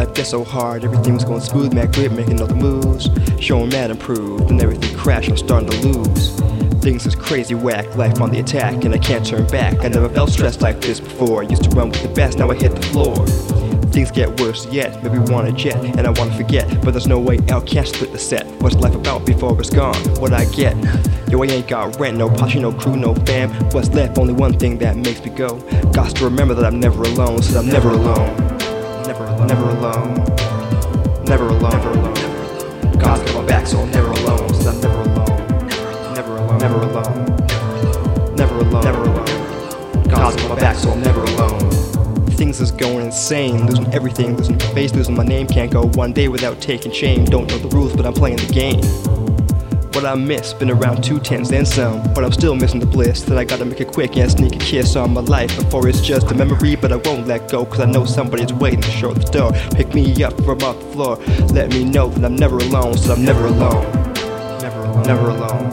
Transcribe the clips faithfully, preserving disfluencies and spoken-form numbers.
life gets so hard, everything was going smooth, mad grip, making all the moves, showing mad improved, then everything crashed, I'm starting to lose. Things is crazy whack, life on the attack, and I can't turn back. I never felt stressed like this before, I used to run with the best, now I hit the floor. Things get worse yet, maybe want a jet, and I wanna forget, but there's no way out, can't split the set. What's life about before it's gone? What I get? Yo, I ain't got rent, no posse, no crew, no fam. What's left? Only one thing that makes me go. Got to remember that I'm never alone, so I'm never alone. Never alone, never alone, never alone, never alone. God's got my back, so I'm never alone, so I'm never alone. Never alone, never alone, never alone, never alone. God's got my back, so I'm never alone. Things is going insane, losing everything, losing my face, losing my name. Can't go one day without taking shame. Don't know the rules, but I'm playing the game. What I miss, been around two tens and some, but I'm still missing the bliss that I gotta make it quick and sneak a kiss on my life before it's just a memory. But I won't let go, cause I know somebody's waiting to show the door. Pick me up from off the floor, let me know that I'm never alone, so I'm never alone. Never alone, never alone,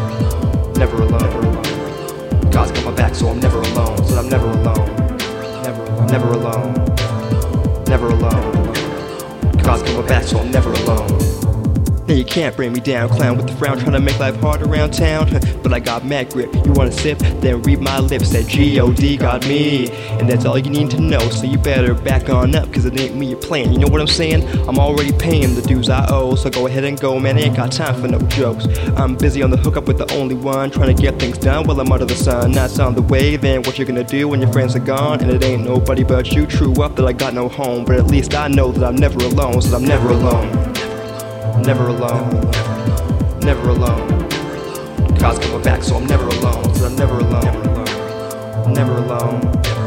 never alone, never alone. God's got my back, so I'm never alone, so I'm never alone. Never alone, never alone, never alone. God's got my back, so I'm never alone. Now you can't bring me down, clown with the frown, trying to make life hard around town. But I got mad grip, you wanna sip? Then read my lips, that G O D got me. And that's all you need to know, so you better back on up, cause it ain't me you're playing, you know what I'm saying? I'm already paying the dues I owe, so go ahead and go, man, I ain't got time for no jokes. I'm busy on the hookup with the only one, trying to get things done while I'm under the sun. That's on the way, then what you gonna do when your friends are gone? And it ain't nobody but you, true up that I got no home. But at least I know that I'm never alone, so I'm never alone. Never alone, never alone. God's got my back, so I'm never alone, so I'm never alone. Never alone,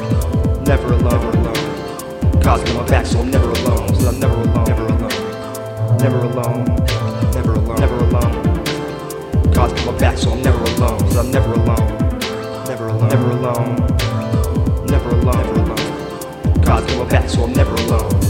never alone. God's got my back, so I'm never alone, so I'm never alone. Never alone, never alone, never alone. God's got my back, so I'm never alone, so I'm never alone. Never alone, never alone, never alone. God's got my back, so I'm never alone.